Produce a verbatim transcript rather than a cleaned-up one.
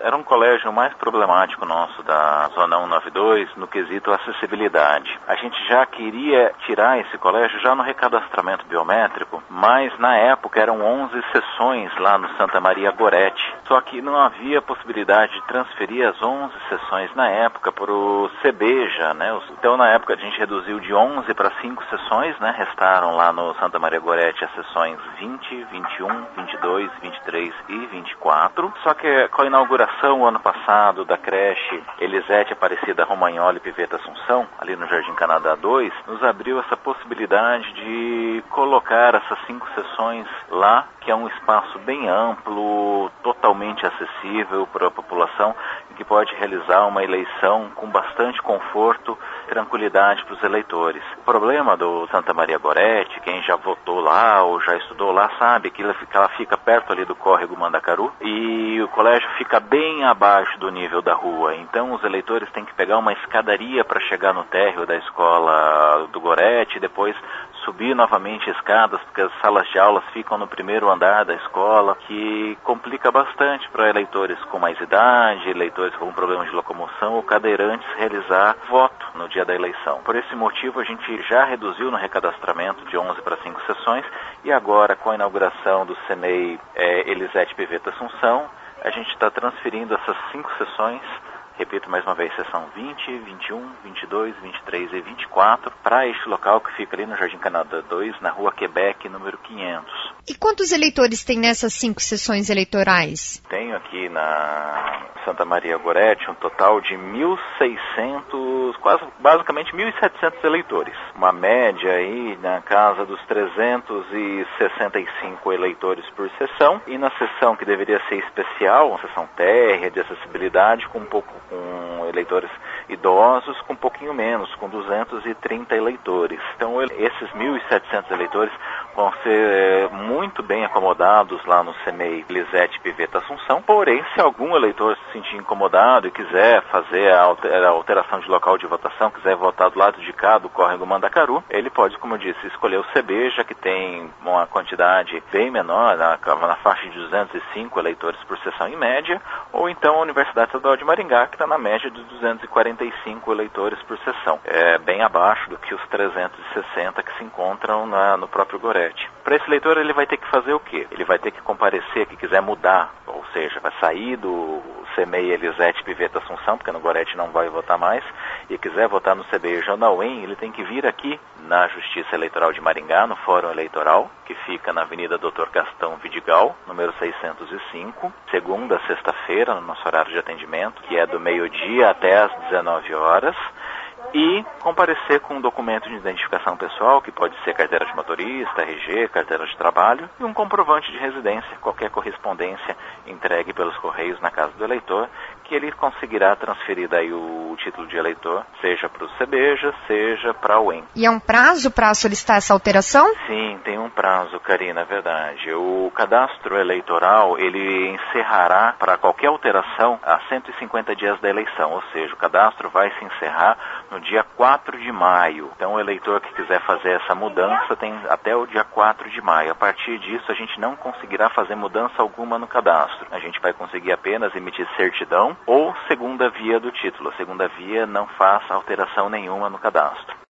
era um colégio mais problemático nosso da Zona cento e noventa e dois no quesito acessibilidade. A gente já queria tirar esse colégio já no recadastramento biométrico, mas na época eram onze sessões lá no Santa Maria Gorete. Só que não havia possibilidade de transferir as onze sessões na época para o Cebeja, né? Então na época a gente reduziu de onze para cinco sessões, né? Restaram lá no Santa Maria Gorete as sessões vinte, vinte e um, vinte e dois, vinte e três e vinte e quatro. Só que com a inauguração o ano passado da creche Elisete Aparecida Romagnoli Piveta Assunção, ali no Jardim Canadá dois, nos abriu essa possibilidade de colocar essas cinco sessões lá, que é um espaço bem amplo, totalmente acessível para a população, e que pode realizar uma eleição com bastante conforto e tranquilidade para os eleitores. O problema do Santa Maria Gorete, quem já votou lá ou já estudou lá sabe que ela fica perto ali do córrego Mandacaru e o colégio fica bem abaixo do nível da rua. Então os eleitores têm que pegar uma escadaria para chegar no térreo da escola do Gorete e depois subir novamente escadas, porque as salas de aulas ficam no primeiro andar da escola, que complica bastante para eleitores com mais idade, eleitores com problemas de locomoção ou cadeirantes realizar voto no dia da eleição. Por esse motivo, a gente já reduziu no recadastramento de onze para cinco sessões e agora, com a inauguração do CEMEI é, Elisete Piveta Assunção, a gente está transferindo essas cinco sessões, repito mais uma vez, sessão vinte, vinte e um, vinte e dois, vinte e três e vinte e quatro, para este local que fica ali no Jardim Canadá dois, na rua Quebec, número quinhentos. E quantos eleitores tem nessas cinco sessões eleitorais? Tenho aqui na Santa Maria Gorete um total de mil e seiscentos, quase, basicamente mil e setecentos eleitores. Uma média aí na casa dos trezentos e sessenta e cinco eleitores por sessão. E na sessão que deveria ser especial, uma sessão térrea de acessibilidade, com um pouco com eleitores idosos, com um pouquinho menos, com duzentos e trinta eleitores. Então esses mil e setecentos eleitores vão ser muito bem acomodados lá no CEMEI Elisete Piveta Assunção. Porém, se algum eleitor se sentir incomodado e quiser fazer a alteração de local de votação, quiser votar do lado de cá do córrego Mandacaru, ele pode, como eu disse, escolher o Cebeja, que tem uma quantidade bem menor, na, na faixa de duzentos e cinco eleitores por sessão em média, ou então a Universidade Estadual de Maringá, que está na média de duzentos e quarenta e cinco eleitores por sessão. É bem abaixo do que os trezentos e sessenta que se encontram na, no próprio Gorete. Para esse eleitor, ele vai ter que fazer o quê? Ele vai ter que comparecer, que quiser mudar, ou seja, vai sair do CEMEI Elisete Piveta Assunção, porque no Gorete não vai votar mais, e quiser votar no Cebeja ou na U E M, ele tem que vir aqui na Justiça Eleitoral de Maringá, no Fórum Eleitoral, que fica na Avenida doutor Gastão Vidigal, número seiscentos e cinco, segunda a sexta-feira, no nosso horário de atendimento, que é do meio-dia até às dezenove horas, e comparecer com um documento de identificação pessoal, que pode ser carteira de motorista, R G, carteira de trabalho, e um comprovante de residência, qualquer correspondência entregue pelos Correios na casa do eleitor, que ele conseguirá transferir daí o título de eleitor, seja para o Cebeja, seja para a U E M. E é um prazo para solicitar essa alteração? Sim, tem um prazo, Karina, é verdade. O cadastro eleitoral, ele encerrará para qualquer alteração a cento e cinquenta dias da eleição, ou seja, o cadastro vai se encerrar no dia quatro de maio. Então o eleitor que quiser fazer essa mudança tem até o dia quatro de maio. A partir disso a gente não conseguirá fazer mudança alguma no cadastro. A gente vai conseguir apenas emitir certidão ou segunda via do título. A segunda via não faz alteração nenhuma no cadastro.